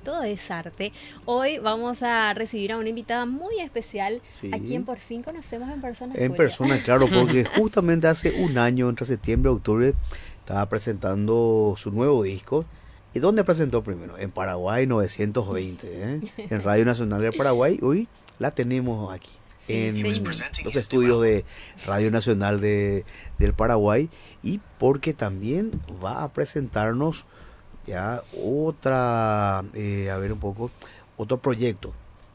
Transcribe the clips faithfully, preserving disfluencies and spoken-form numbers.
todo es arte. Hoy vamos a recibir a una invitada muy especial, Sí. a quien por fin conocemos en persona. En Julia. persona, claro, porque justamente hace un año, entre septiembre y octubre, estaba presentando su nuevo disco. ¿Y dónde presentó primero? En Paraguay novecientos veinte, ¿eh? En Radio Nacional del Paraguay. Hoy la tenemos aquí, Sí, en señor. los estudios de Radio Nacional de, del Paraguay. Y porque también va a presentarnos ya otra, eh, a ver un poco, otro proyecto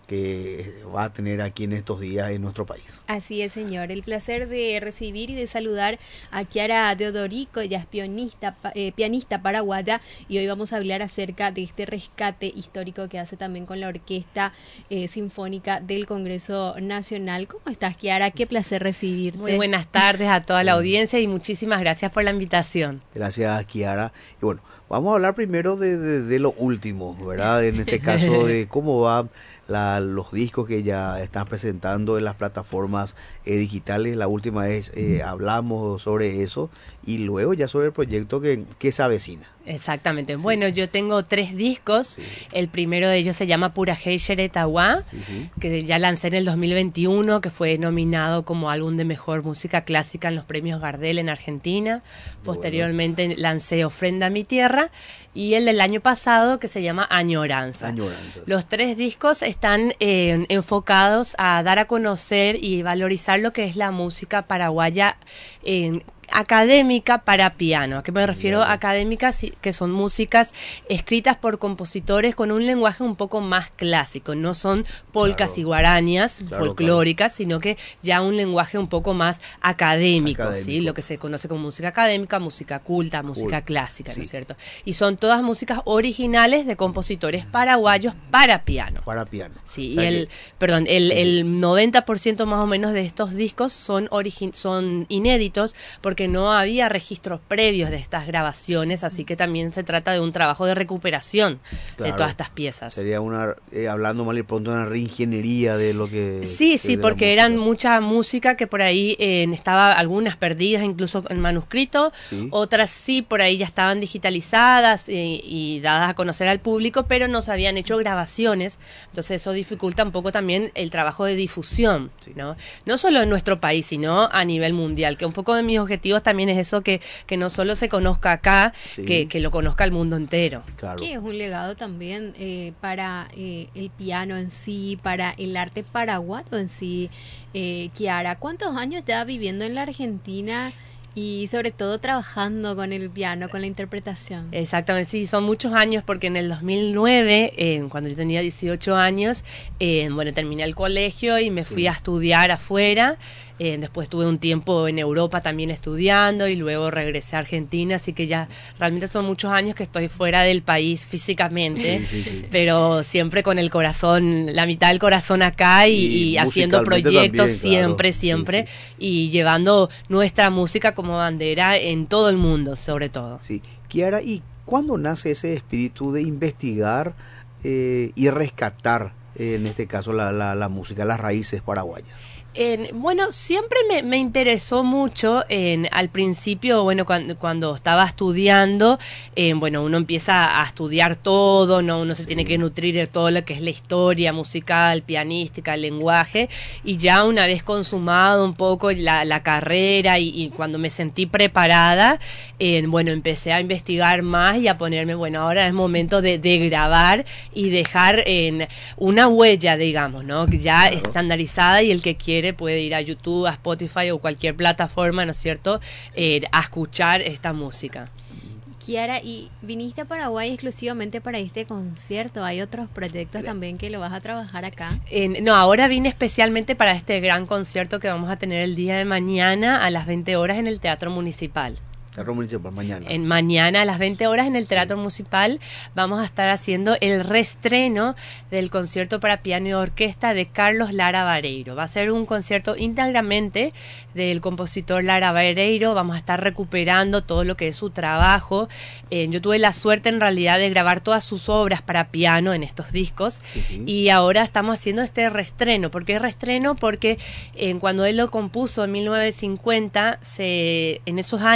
que va a tener aquí en estos días en nuestro país. Así es, señor. El placer de recibir y de saludar a Chiara Teodorico. Ella es pianista, pa- eh, pianista paraguaya, y hoy vamos a hablar acerca de este rescate histórico que hace también con la Orquesta eh, Sinfónica del Congreso Nacional. ¿Cómo estás, Chiara? Qué placer recibirte. Muy buenas tardes a toda la audiencia y muchísimas gracias por la invitación. Gracias, Kiara. Y bueno, vamos a hablar primero de, de, de lo último, ¿verdad? En este caso de cómo va la, los discos que ya están presentando en las plataformas eh, digitales. La última vez eh, hablamos sobre eso y luego ya sobre el proyecto que, que se avecina. Exactamente. Sí. Bueno, yo tengo tres discos. Sí. El primero de ellos se llama Pura Heishere-Tawa, Sí, sí. que ya lancé en el dos mil veintiuno, que fue nominado como álbum de mejor música clásica en los premios Gardel en Argentina. Posteriormente bueno. lancé Ofrenda a mi tierra, y el del año pasado, que se llama Añoranza. Añoranzas. Los tres discos están eh, enfocados a dar a conocer y valorizar lo que es la música paraguaya en académica para piano. ¿A qué me refiero? Claro. Académicas, que son músicas escritas por compositores con un lenguaje un poco más clásico. No son polcas Claro. y guarañas Claro, folclóricas, claro. sino que ya un lenguaje un poco más académico, Académico. ¿sí? Lo que se conoce como música académica, música culta, música Cool. clásica, Sí. ¿no es cierto? Y son todas músicas originales de compositores paraguayos para piano. Para piano. Sí, O sea y el, que- perdón, el, Sí, sí. el noventa por ciento más o menos de estos discos son origi- son inéditos, porque no había registros previos de estas grabaciones, así que también se trata de un trabajo de recuperación Claro. de todas estas piezas. Sería una, eh, hablando mal y pronto, una reingeniería de lo que... Sí, que sí, de la porque música. eran mucha música que por ahí eh, estaba algunas perdidas incluso en manuscrito, Sí. otras sí por ahí ya estaban digitalizadas eh, y dadas a conocer al público, pero no se habían hecho grabaciones, entonces eso dificulta un poco también el trabajo de difusión, Sí. ¿no? No solo en nuestro país, sino a nivel mundial, que un poco de mis objetivos también es eso, que, que no solo se conozca acá, Sí. que, que lo conozca el mundo entero. Claro. Que es un legado también eh, para eh, el piano en sí, para el arte paraguayo en sí. Eh, Chiara, ¿cuántos años ya viviendo en la Argentina y sobre todo trabajando con el piano, con la interpretación? Exactamente, sí, son muchos años, porque en el dos mil nueve, eh, cuando yo tenía dieciocho años, eh, bueno, terminé el colegio y me fui Sí. a estudiar afuera. Eh, después tuve un tiempo en Europa también estudiando y luego regresé a Argentina, así que ya realmente son muchos años que estoy fuera del país físicamente, Sí, sí, sí. pero siempre con el corazón, la mitad del corazón acá y, Y y haciendo musicalmente proyectos también, claro. siempre, Sí, siempre, sí. y llevando nuestra música como bandera en todo el mundo, sobre todo. Sí. Kiara, ¿y cuándo nace ese espíritu de investigar eh, y rescatar, eh, en este caso, la, la, la música, las raíces paraguayas? En, bueno, siempre me, me interesó mucho. En, al principio, bueno, cuando, cuando estaba estudiando, eh, bueno, uno empieza a estudiar todo, ¿no? Uno se Sí. tiene que nutrir de todo lo que es la historia musical, pianística, el lenguaje, y ya una vez consumado un poco la, la carrera y, y cuando me sentí preparada, eh, bueno, empecé a investigar más y a ponerme, bueno, ahora es momento de, de grabar y dejar en una huella, digamos, ¿no? Ya Claro. estandarizada, y el que quiere puede ir a YouTube, a Spotify o cualquier plataforma, ¿no es cierto?, eh, a escuchar esta música. Chiara, ¿y viniste a Paraguay exclusivamente para este concierto? ¿Hay otros proyectos también que lo vas a trabajar acá? Eh, no, ahora vine especialmente para este gran concierto que vamos a tener el día de mañana a las veinte horas en el Teatro Municipal. Teatro Municipal, mañana. En mañana a las veinte horas en el Teatro Municipal vamos a estar haciendo el reestreno del concierto para piano y orquesta de Carlos Lara Vareiro. Va a ser un concierto íntegramente del compositor Lara Vareiro. Vamos a estar recuperando todo lo que es su trabajo. Eh, yo tuve la suerte en realidad de grabar todas sus obras para piano en estos discos. Sí, sí. Y ahora estamos haciendo este reestreno. ¿Por qué reestreno? Porque eh, cuando él lo compuso en mil novecientos cincuenta, se, en esos años se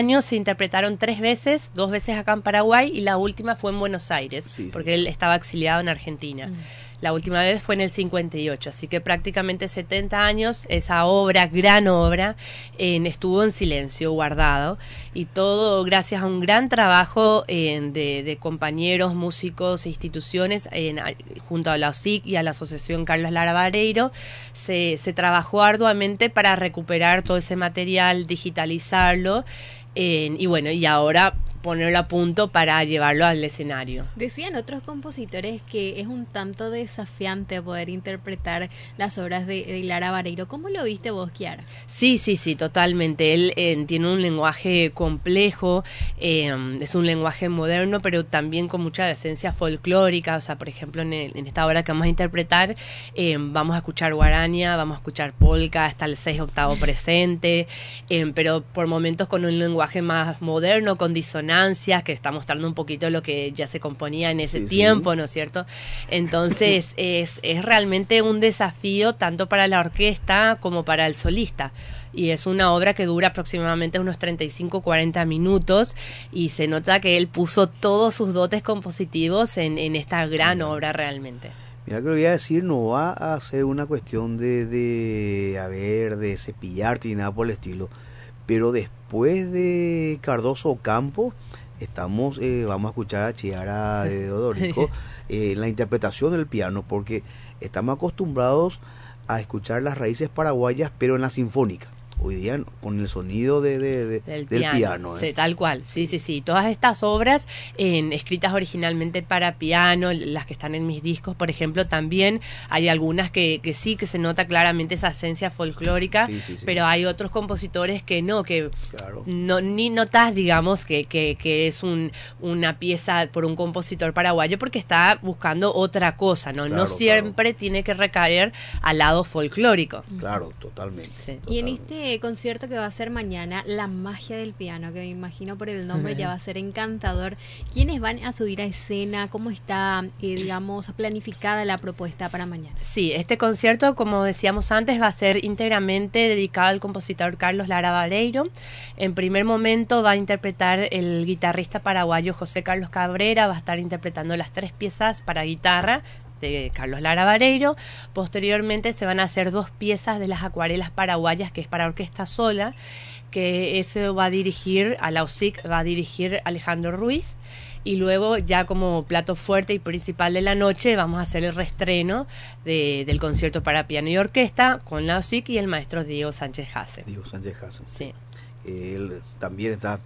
interpretaron tres veces, dos veces acá en Paraguay y la última fue en Buenos Aires, sí, porque sí. él estaba exiliado en Argentina. Mm. La última vez fue en el cincuenta y ocho, así que prácticamente setenta años esa obra, gran obra, eh, estuvo en silencio, guardado, y todo gracias a un gran trabajo eh, de, de compañeros, músicos e instituciones, eh, junto a la O S I C y a la Asociación Carlos Lara Vareiro, se, se trabajó arduamente para recuperar todo ese material, digitalizarlo, eh, y bueno, y ahora ponerlo a punto para llevarlo al escenario. Decían otros compositores que es un tanto desafiante poder interpretar las obras de, de Lara Vareiro. ¿Cómo lo viste vos, Kiara? Sí, sí, sí, totalmente. Él eh, tiene un lenguaje complejo, eh, es un lenguaje moderno, pero también con mucha esencia folclórica. O sea, por ejemplo, en, el, en esta obra que vamos a interpretar, eh, vamos a escuchar guaraña, vamos a escuchar polka, hasta el seis octavo presente, eh, pero por momentos con un lenguaje más moderno, con disonancia, que está mostrando un poquito lo que ya se componía en ese sí, tiempo, sí. ¿no es cierto? Entonces es, es realmente un desafío tanto para la orquesta como para el solista. Y es una obra que dura aproximadamente unos treinta y cinco a cuarenta minutos y se nota que él puso todos sus dotes compositivos en, en esta gran Mira. obra realmente. Mira que lo voy a decir, no va a ser una cuestión de, de a ver, de cepillarte ni nada por el estilo. Pero después de Cardoso Ocampo, estamos, eh, vamos a escuchar a Chiara de Teodorico eh, en la interpretación del piano, porque estamos acostumbrados a escuchar las raíces paraguayas, pero en la sinfónica. Hoy día con el sonido de, de, de, del, del piano, piano ¿eh? Sí, tal cual, sí, sí, sí. Todas estas obras eh, escritas originalmente para piano, las que están en mis discos, por ejemplo, también hay algunas que, que sí, que se nota claramente esa esencia folclórica, sí, sí, sí. pero hay otros compositores que no, que claro. no ni notas, digamos, que, que, que es un, una pieza por un compositor paraguayo porque está buscando otra cosa, ¿no? Claro, no siempre claro. tiene que recaer al lado folclórico. Claro, totalmente. Sí. totalmente. Y en este concierto que va a ser mañana, La Magia del Piano, que me imagino por el nombre ya va a ser encantador. ¿Quiénes van a subir a escena? ¿Cómo está, eh, digamos, planificada la propuesta para mañana? Sí, este concierto, como decíamos antes, va a ser íntegramente dedicado al compositor Carlos Lara Vareiro. En primer momento va a interpretar el guitarrista paraguayo José Carlos Cabrera, va a estar interpretando las tres piezas para guitarra de Carlos Lara Vareiro. Posteriormente se van a hacer dos piezas de las acuarelas paraguayas, que es para orquesta sola, que eso va a dirigir a la O S I C, va a dirigir Alejandro Ruiz, y luego ya como plato fuerte y principal de la noche vamos a hacer el reestreno de, del concierto para piano y orquesta con la O S I C y el maestro Diego Sánchez Hasse. Diego Sánchez Hasse. Sí. Él también está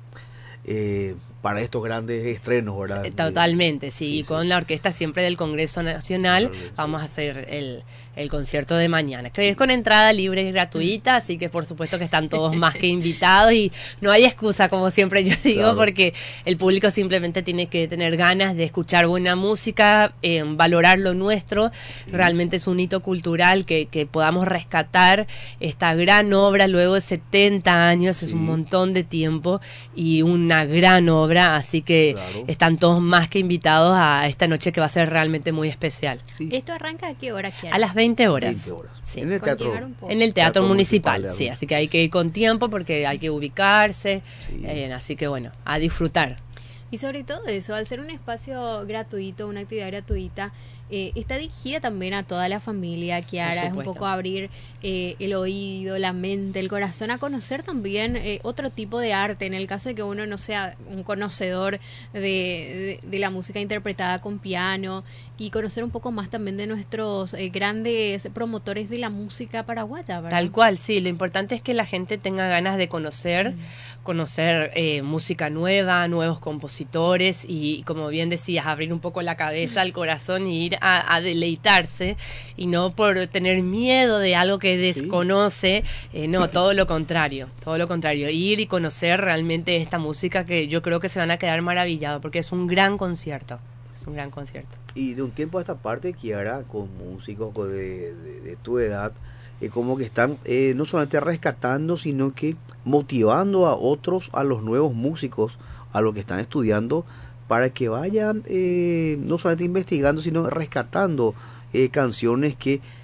eh, para estos grandes estrenos, ¿verdad? Totalmente, sí, sí, sí. con la orquesta siempre del Congreso Nacional sí, vamos sí. a hacer el, el concierto de mañana, que sí. es con entrada libre y gratuita, así que por supuesto que están todos más que invitados y no hay excusa, como siempre yo digo, claro. porque el público simplemente tiene que tener ganas de escuchar buena música, eh, valorar lo nuestro, sí. realmente es un hito cultural que, que podamos rescatar esta gran obra luego de setenta años, sí. es un montón de tiempo y una gran obra. Así que claro. están todos más que invitados a esta noche que va a ser realmente muy especial. Sí. ¿Esto arranca a qué hora? A las veinte horas. veinte horas. Sí. En el teatro, en el teatro, teatro municipal, municipal sí. Así que hay que ir con tiempo porque hay que ubicarse. Sí. Eh, así que bueno, a disfrutar. Y sobre todo eso, al ser un espacio gratuito, una actividad gratuita, eh, está dirigida también a toda la familia, Kiara, es un poco abrir eh, el oído, la mente, el corazón, a conocer también eh, otro tipo de arte, en el caso de que uno no sea un conocedor de, de, de la música interpretada con piano, y conocer un poco más también de nuestros eh, grandes promotores de la música paraguaya, ¿verdad? Tal cual, sí, lo importante es que la gente tenga ganas de conocer, mm. conocer eh, música nueva, nuevos compositores y, como bien decías, abrir un poco la cabeza, el corazón y ir a, a deleitarse y no por tener miedo de algo que desconoce, sí. eh, no, todo lo contrario, todo lo contrario, ir y conocer realmente esta música que yo creo que se van a quedar maravillados porque es un gran concierto. Es un gran concierto. Y de un tiempo a esta parte, Kiara, con músicos de, de, de tu edad, eh, como que están eh, no solamente rescatando, sino que motivando a otros, a los nuevos músicos, a los que están estudiando, para que vayan eh, no solamente investigando, sino rescatando eh, canciones que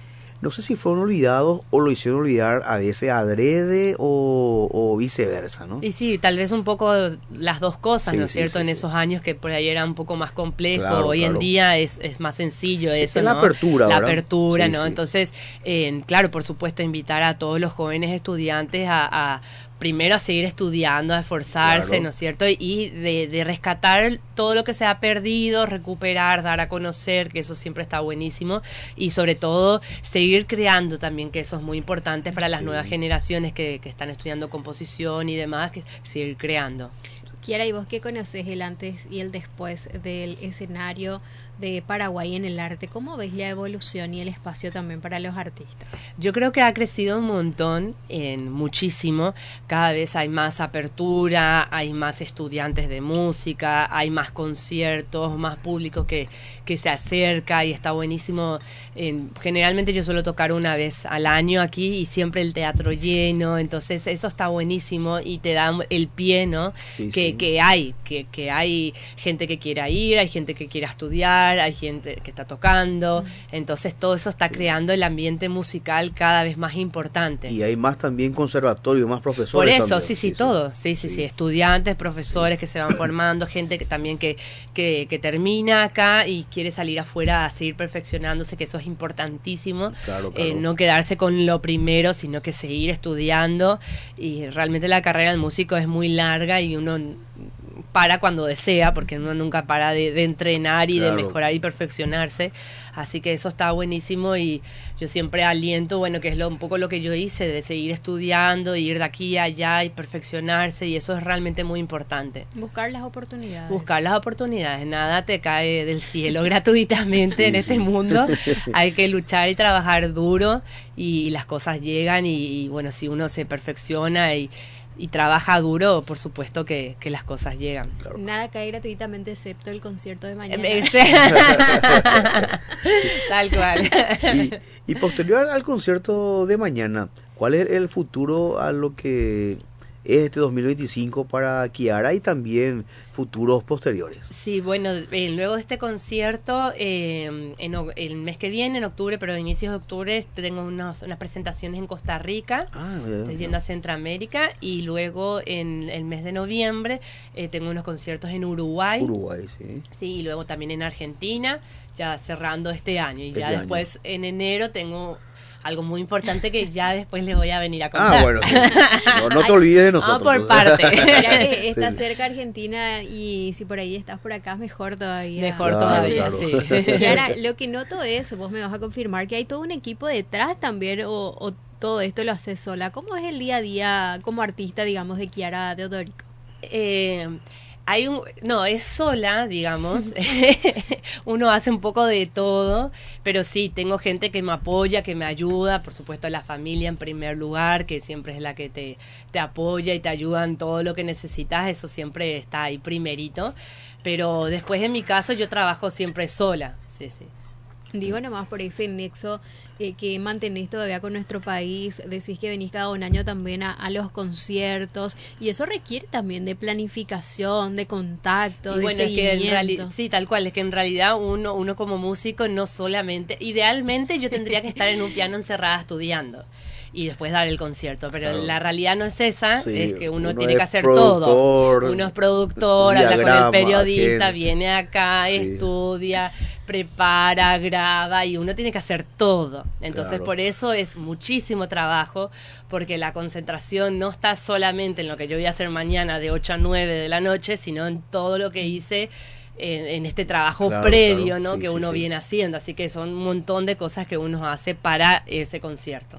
no sé si fueron olvidados o lo hicieron olvidar a veces adrede o, o viceversa, ¿no? Y sí, tal vez un poco las dos cosas, Sí, ¿no es sí, cierto? sí, en sí. esos años que por ahí era un poco más complejo, Claro, hoy claro. en día es, es más sencillo eso, Es la ¿no? apertura, La ¿verdad? apertura, Sí, ¿no? sí. Entonces, eh, claro, por supuesto, invitar a todos los jóvenes estudiantes a, a primero a seguir estudiando, a esforzarse, Claro. ¿no es cierto? Y de, de rescatar todo lo que se ha perdido, recuperar, dar a conocer, que eso siempre está buenísimo, y sobre todo seguir creando también, que eso es muy importante para las Sí. nuevas generaciones que, que están estudiando composición y demás, que seguir creando. Kiara, ¿y vos qué conoces el antes y el después del escenario de Paraguay en el arte? ¿Cómo ves la evolución y el espacio también para los artistas? Yo creo que ha crecido un montón, en muchísimo. Cada vez hay más apertura, hay más estudiantes de música, hay más conciertos, más público que, que se acerca y está buenísimo. En, generalmente yo suelo tocar una vez al año aquí y siempre el teatro lleno, entonces eso está buenísimo y te da el pie, ¿no? Sí, que, sí. que hay, que, que hay gente que quiera ir, hay gente que quiera estudiar, hay gente que está tocando, mm. entonces todo eso está sí. creando el ambiente musical cada vez más importante. Y hay más también conservatorio, más profesores. Por eso, también. sí, sí, sí, todo, sí, sí, sí, sí, estudiantes, profesores sí. que se van formando, gente que también que, que, que termina acá y quiere salir afuera a seguir perfeccionándose, que eso es importantísimo, claro, claro. Eh, no quedarse con lo primero, sino que seguir estudiando, y realmente la carrera del músico es muy larga y uno para cuando desea, porque uno nunca para de, de entrenar y claro. de mejorar y perfeccionarse, así que eso está buenísimo y yo siempre aliento, bueno, que es lo, un poco lo que yo hice, de seguir estudiando, ir de aquí a allá y perfeccionarse, y eso es realmente muy importante. Buscar las oportunidades. Buscar las oportunidades, nada te cae del cielo gratuitamente sí, en este sí. mundo, hay que luchar y trabajar duro y, y las cosas llegan y, y bueno, si uno se perfecciona y y trabaja duro, por supuesto que, que las cosas llegan. Claro. Nada cae gratuitamente excepto el concierto de mañana. Tal cual. Y, y posterior al concierto de mañana, ¿cuál es el futuro a lo que es este dos mil veinticinco para Kiara y también futuros posteriores? Sí, bueno, eh, luego de este concierto, eh, en, el mes que viene, en octubre, pero a inicios de octubre, tengo unos, unas presentaciones en Costa Rica, ah, yeah, estoy yendo yeah. a Centroamérica, y luego en el mes de noviembre eh, tengo unos conciertos en Uruguay. Uruguay, sí. Sí, y luego también en Argentina, ya cerrando este año, y este ya año. después en enero tengo algo muy importante que ya después les voy a venir a contar. Ah, bueno, sí. no, no te olvides de nosotros. Vamos por parte. Mira que está sí. cerca Argentina y si por ahí estás por acá, mejor todavía. Mejor claro, todavía, claro. sí. Y ahora, lo que noto es, vos me vas a confirmar, que hay todo un equipo detrás también, o, o todo esto lo haces sola. ¿Cómo es el día a día como artista, digamos, de Kiara Teodorico? Eh... Hay un, no, es sola, digamos, uno hace un poco de todo, pero sí, tengo gente que me apoya, que me ayuda, por supuesto la familia en primer lugar, que siempre es la que te, te apoya y te ayuda en todo lo que necesitas, eso siempre está ahí primerito, pero después en mi caso yo trabajo siempre sola, sí, sí. Digo nomás por ese nexo eh, que mantenés todavía con nuestro país, decís que venís cada un año también a, a los conciertos y eso requiere también de planificación, de contacto, y de bueno, seguimiento. Es que en realidad, sí, tal cual, es que en realidad uno, uno como músico no solamente, idealmente yo tendría que estar en un piano encerrada estudiando y después dar el concierto, pero claro. la realidad no es esa, sí, es que uno, uno tiene que hacer todo. Uno es productor, habla con el periodista, gente. Viene acá, sí. estudia, prepara, graba y uno tiene que hacer todo. Entonces claro. por eso es muchísimo trabajo, porque la concentración no está solamente en lo que yo voy a hacer mañana de ocho a nueve de la noche, sino en todo lo que hice en, en este trabajo claro, previo, claro. ¿no? Sí, que uno sí, viene sí. haciendo. Así que son un montón de cosas que uno hace para ese concierto.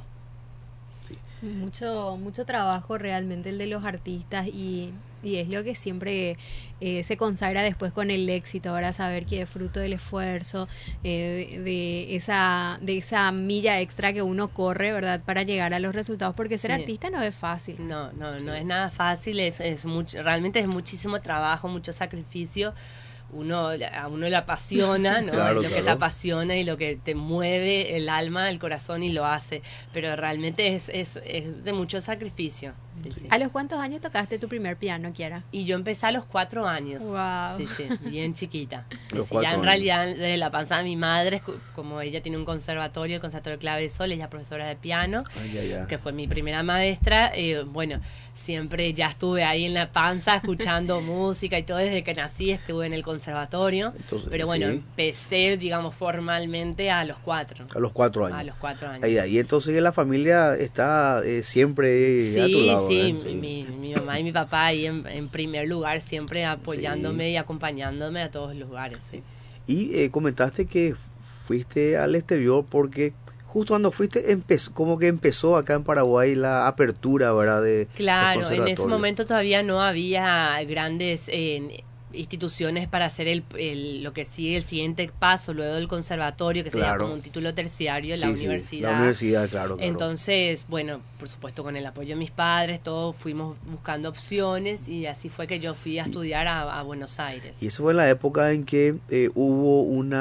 Mucho mucho trabajo realmente el de los artistas y, y es lo que siempre eh, se consagra después con el éxito, ahora saber que es fruto del esfuerzo, eh, de, de esa de esa milla extra que uno corre, ¿verdad?, para llegar a los resultados, porque ser sí. artista no es fácil. No, no, no es nada fácil, es, es mucho, realmente es muchísimo trabajo, mucho sacrificio. Uno, a uno le apasiona, ¿no? Claro, lo claro. que te apasiona y lo que te mueve el alma, el corazón y lo hace, pero realmente es, es, es de mucho sacrificio, Sí, sí. ¿A los cuántos años tocaste tu primer piano, Kiara? Y yo empecé a los cuatro años. Wow. Sí, sí, bien chiquita. Los Sí, cuatro ya en años. realidad, desde la panza de mi madre, como ella tiene un conservatorio, el Conservatorio Clave de Sol, ella es profesora de piano, Ay, ya, ya. que fue mi primera maestra. Eh, bueno, siempre ya estuve ahí en la panza escuchando música y todo desde que nací estuve en el conservatorio. Entonces, pero bueno, sí. empecé, digamos, formalmente a los cuatro. A los cuatro años. A los cuatro años. Ahí, ahí entonces la familia está eh, siempre Sí, a tu lado. sí, ¿eh? mi, mi, mi mamá y mi papá ahí en, en primer lugar, siempre apoyándome Sí. y acompañándome a todos los lugares. Sí. Y eh, comentaste que fuiste al exterior porque justo cuando fuiste empezó, como que empezó acá en Paraguay la apertura, ¿verdad? De, Claro, del en ese conservatorio. momento todavía no había grandes eh, instituciones para hacer el, el- lo que sigue el siguiente paso luego del conservatorio, que sería Claro. como un título terciario, Sí, la sí, universidad. la universidad, claro, claro. Entonces, bueno, por supuesto con el apoyo de mis padres, todos fuimos buscando opciones y así fue que yo fui a estudiar a, a Buenos Aires. Y eso fue en la época en que eh, hubo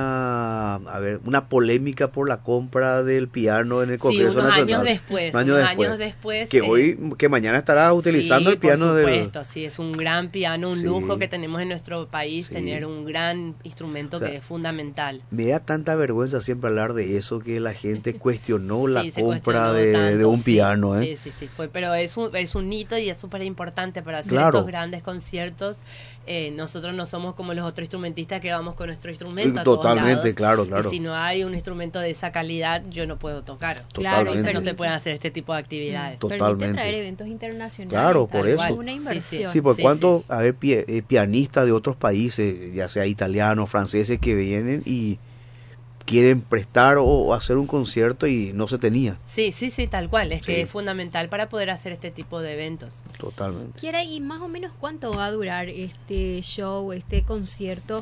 una, a ver, una polémica por la compra del piano en el Sí, Congreso unos Nacional. años después, Un año unos después. años después, Que eh, hoy, que mañana estarás utilizando sí, el piano por del... supuesto, sí, es un gran piano, un Sí. lujo que tenemos en nuestro país, Sí. tener un gran instrumento O sea, que es fundamental. Me da tanta vergüenza siempre hablar de eso que la gente cuestionó la Sí, se compra cuestionó de, tanto, de un sí, piano, ¿eh? Sí, sí, sí, fue, pero es un, es un hito y es súper importante para hacer Claro. estos grandes conciertos. Eh, nosotros no somos como los otros instrumentistas que vamos con nuestro instrumento a Totalmente, todos lados. claro, claro. Y si no hay un instrumento de esa calidad, yo no puedo tocar. Claro, Entonces no Totalmente. se pueden hacer este tipo de actividades. To- Permite Totalmente. traer eventos internacionales. Claro, por Tal eso. cual. Una Sí, sí. inversión. Sí, por Sí, cuánto, sí. a ver, pi- eh, pianistas de otros países, ya sea italianos, franceses, que vienen y quieren prestar o, o hacer un concierto y no se tenía. Sí, sí, sí, tal cual. Es Sí. que es fundamental para poder hacer este tipo de eventos. Totalmente. Kiara, ¿y más o menos cuánto va a durar este show, este concierto?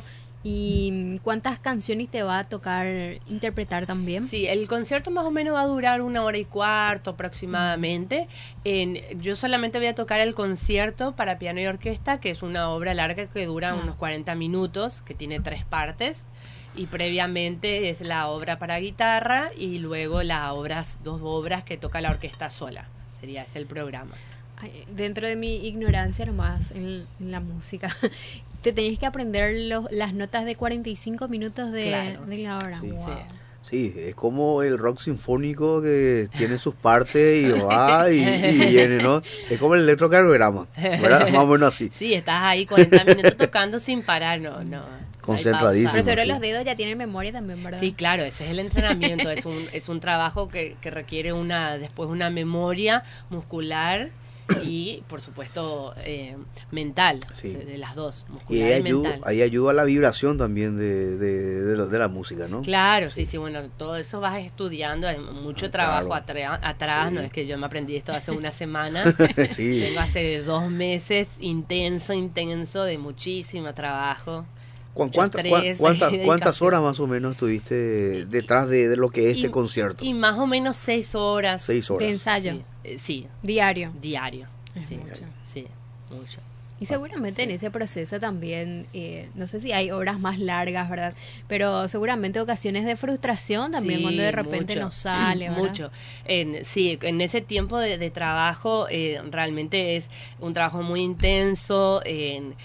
¿Y cuántas canciones te va a tocar interpretar también? Sí, el concierto más o menos va a durar una hora y cuarto aproximadamente. En, yo solamente voy a tocar el concierto para piano y orquesta, que es una obra larga que dura Ah. unos cuarenta minutos, que tiene tres partes. Y previamente es la obra para guitarra y luego las obras, dos obras que toca la orquesta sola. Sería ese el programa. Ay, dentro de mi ignorancia nomás en, en la música, te tenés que aprender los, las notas de cuarenta y cinco minutos de, Claro. de la hora. Sí. Wow. Sí. Sí, es como el rock sinfónico que tiene sus partes y va y, y viene, ¿no? Es como el electrocardiograma, ¿verdad? Más o menos así. Sí, estás ahí cuarenta minutos tocando sin parar, no, no. Concentradísimo. Pero seguro sí. los dedos ya tienen memoria también, ¿verdad? Sí, claro, ese es el entrenamiento, es un, es un trabajo que, que requiere una después una memoria muscular y, por supuesto, eh, mental, Sí. de las dos, Y muscular ahí y, ayuda, mental. ahí ayuda la vibración también de, de, de, la, de la música, ¿no? Claro, sí, sí, bueno, todo eso vas estudiando, hay mucho Ah, trabajo claro. atra- atrás, Sí. no es que yo me aprendí esto hace una semana, Sí. tengo hace dos meses intenso, intenso, de muchísimo trabajo. ¿Cu- mucho cuánta- cua- estrés, cuánta- dedicación. ¿Cuántas horas más o menos estuviste detrás de, de lo que es este Y- concierto? Y más o menos seis horas. Seis horas. De ensayo. Sí, eh, sí, Diario. diario. Es Sí, mucho. sí, mucho. Y seguramente Sí. en ese proceso también, eh, no sé si hay horas más largas, ¿verdad? Pero seguramente ocasiones de frustración también Sí, cuando de repente mucho, no sale, ¿verdad? Mucho. En, sí, en ese tiempo de, de trabajo eh, realmente es un trabajo muy intenso, en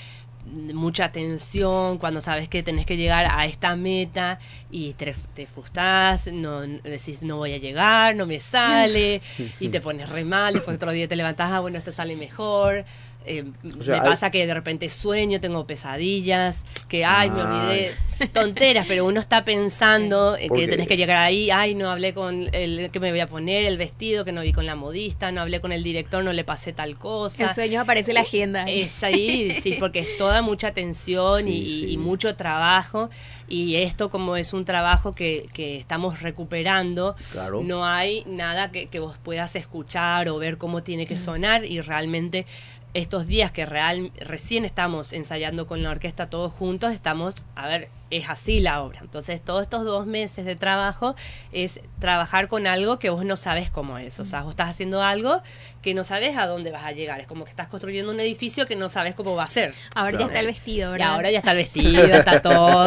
mucha tensión, cuando sabes que tenés que llegar a esta meta y te, te frustrás, no, decís no voy a llegar, no me sale y te pones re mal, después otro día te levantás, ah, bueno, esto sale mejor. Eh, O sea, me hay- pasa que de repente sueño, tengo pesadillas, que ay, me Ay. olvidé, tonteras, pero uno está pensando eh, Porque- que tenés que llegar ahí, ay, no hablé con el que me voy a poner, el vestido, que no vi con la modista, no hablé con el director, no le pasé tal cosa. En sueños aparece la agenda. Es ahí, sí, porque es toda mucha tensión Sí, y, sí. y mucho trabajo. Y esto, como es un trabajo que, que estamos recuperando, Claro. no hay nada que, que vos puedas escuchar o ver cómo tiene que sonar. Y realmente, estos días que real, recién estamos ensayando con la orquesta todos juntos, estamos, a ver, es así la obra. Entonces, todos estos dos meses de trabajo es trabajar con algo que vos no sabes cómo es. O sea, vos estás haciendo algo que no sabes a dónde vas a llegar. Es como que estás construyendo un edificio que no sabes cómo va a ser. Ahora claro. ya está el vestido, ¿verdad? Y ahora ya está el vestido, está todo.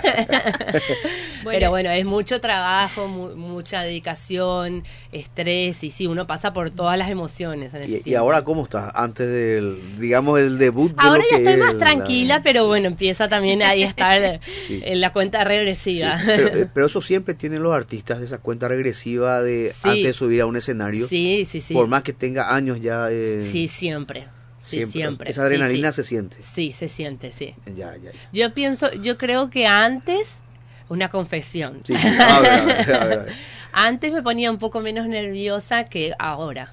Bueno. Pero bueno, es mucho trabajo, mu- mucha dedicación, estrés, y sí, uno pasa por todas las emociones en ese Y, y tiempo. ahora, ¿cómo estás? Antes del, digamos, el debut de Ahora lo ya que estoy es más tranquila, la- pero sí. bueno, empieza también ahí a estar Sí. en la cuenta regresiva. Sí, pero, eh, pero eso siempre tienen los artistas, esa cuenta regresiva de Sí. antes de subir a un escenario, Sí, sí, sí. por más que tenga años ya. eh, Sí, siempre. Sí, siempre. Esa adrenalina Sí, sí. se siente. Sí, se siente, sí. Ya, ya, ya. Yo pienso, yo creo que antes, una confesión. Sí, sí. A ver, a ver, a ver, a ver. Antes me ponía un poco menos nerviosa que ahora.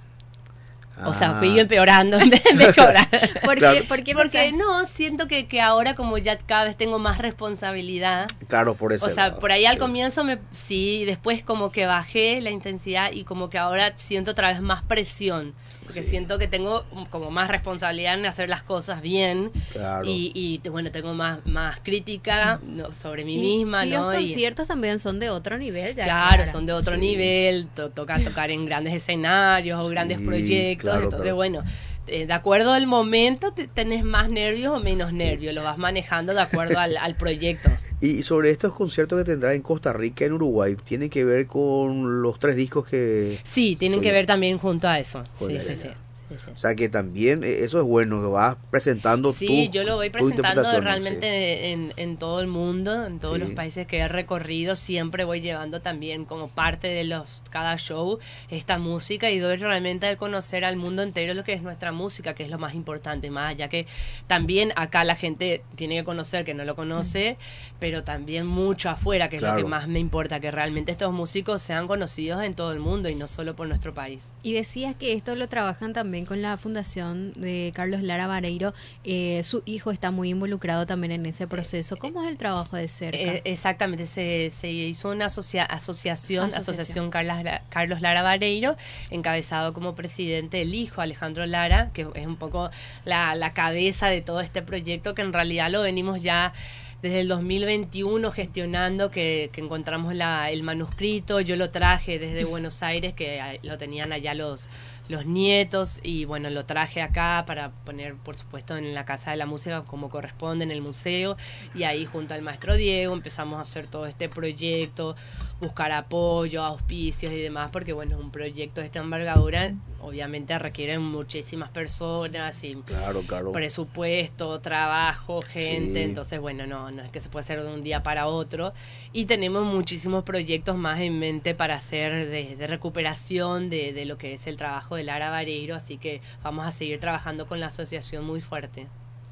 O sea, Ah. fui empeorando en vez de mejorar. ¿Por Claro. qué, por qué Porque pensás? no, siento que, que ahora como ya cada vez tengo más responsabilidad. Claro, por eso. O sea, por ahí al comienzo me, sí, después como que bajé la intensidad y como que ahora siento otra vez más presión. Porque Sí. siento que tengo como más responsabilidad en hacer las cosas bien. Claro. Y, y bueno, tengo más, más crítica, ¿no?, sobre mí Y- misma, y ¿no? los Y- conciertos también son de otro nivel. Ya, Claro, son de otro Sí. nivel, to- toca tocar en grandes escenarios o Sí, grandes proyectos, claro, entonces claro. bueno, eh, de acuerdo al momento te- tenés más nervios o menos nervios, lo vas manejando de acuerdo al, al proyecto. Y sobre estos conciertos que tendrá en Costa Rica, en Uruguay, ¿tiene que ver con los tres discos que...? Sí, tienen que Oye. ver también junto a eso. Joder, Sí, sí, ya. sí. Sí, sí. O sea, que también eh, eso es bueno, que vas presentando Sí, tu- yo lo voy tu presentando interpretación, realmente sí. en, en todo el mundo, en todos Sí. los países que he recorrido, siempre voy llevando también como parte de los cada show esta música y doy realmente a conocer al mundo entero lo que es nuestra música, que es lo más importante, más ya que también acá la gente tiene que conocer que no lo conoce, pero también mucho afuera, que es Claro. lo que más me importa, que realmente estos músicos sean conocidos en todo el mundo y no solo por nuestro país. Y decías que esto lo trabajan también con la fundación de Carlos Lara Vareiro. Eh, su hijo está muy involucrado también en ese proceso. ¿Cómo es el trabajo de cerca? Eh, exactamente, se, se hizo una asocia- asociación, Asociación. asociación Carlos, Carlos Lara Vareiro, encabezado como presidente el hijo Alejandro Lara, que es un poco la, la cabeza de todo este proyecto, que en realidad lo venimos ya desde el dos mil veintiuno gestionando, que, que encontramos la, el manuscrito. Yo lo traje desde Buenos Aires, que a- lo tenían allá los los nietos, y bueno, lo traje acá para poner, por supuesto, en la Casa de la Música como corresponde, en el museo, y ahí junto al maestro Diego empezamos a hacer todo este proyecto, buscar apoyo, auspicios y demás, porque bueno, un proyecto de esta envergadura obviamente requiere muchísimas personas y Claro, claro. presupuesto, trabajo, gente, Sí. entonces bueno, no, no es que se puede hacer de un día para otro, y tenemos muchísimos proyectos más en mente para hacer de, de recuperación de, de lo que es el trabajo de Lara Vareiro, así que vamos a seguir trabajando con la asociación muy fuerte.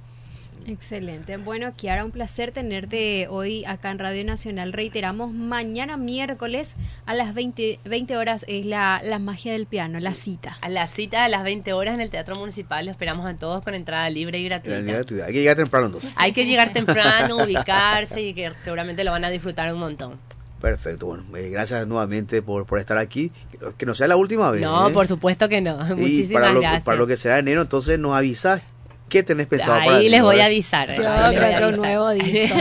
Excelente. Bueno, Kiara, un placer tenerte hoy acá en Radio Nacional. Reiteramos, mañana miércoles a las veinte, veinte horas es la, la magia del piano, la cita. A la cita a las veinte horas en el Teatro Municipal, lo esperamos a todos con entrada libre y gratuita. Gratuidad. Hay que llegar temprano entonces. Hay que llegar temprano, ubicarse, y que seguramente lo van a disfrutar un montón. Perfecto, bueno, eh, gracias nuevamente por, por estar aquí. Que, que no sea la última vez. No, ¿eh? por supuesto que no. Y Muchísimas para lo, gracias. para lo que será enero, entonces nos avisas qué tenés pensado para Ahí les enero, voy ¿eh? a avisar. Yo Ahí les voy creo a que un avisar. nuevo disco.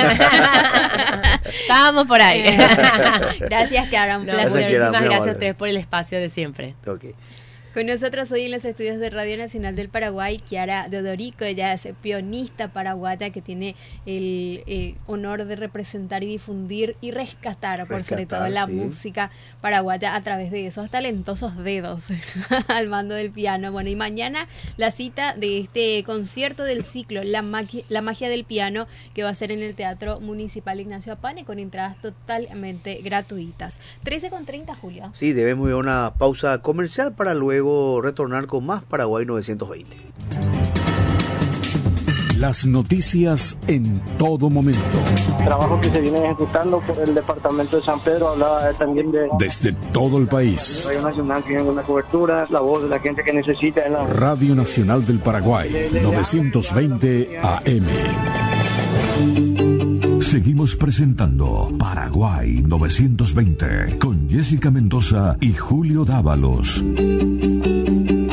Estábamos por ahí. Gracias, Kiara. Un No, placer. Gracias, Kiara, muchísimas muy gracias amable. a ustedes por el espacio de siempre. Ok. Con nosotros hoy en los estudios de Radio Nacional del Paraguay, Kiara Teodorico. Ella es pianista paraguaya que tiene el eh, honor de representar y difundir y rescatar, por sobre Rescatar, todo, la sí. música paraguaya a través de esos talentosos dedos al mando del piano. Bueno, y mañana la cita de este concierto del ciclo La Magia, la Magia del Piano, que va a ser en el Teatro Municipal Ignacio Apane, con entradas totalmente gratuitas. trece con treinta, Julia. Sí, debemos ir a una pausa comercial para luego retornar con más Paraguay novecientos veinte. Las noticias en todo momento. Trabajo que se viene ejecutando por el departamento de San Pedro, hablaba también de Desde todo el país. Radio Nacional, tiene una cobertura, la voz de la gente que necesita en la... Radio Nacional del Paraguay, novecientos veinte A M. Seguimos presentando Paraguay novecientos veinte con Jessica Mendoza y Julio Dávalos.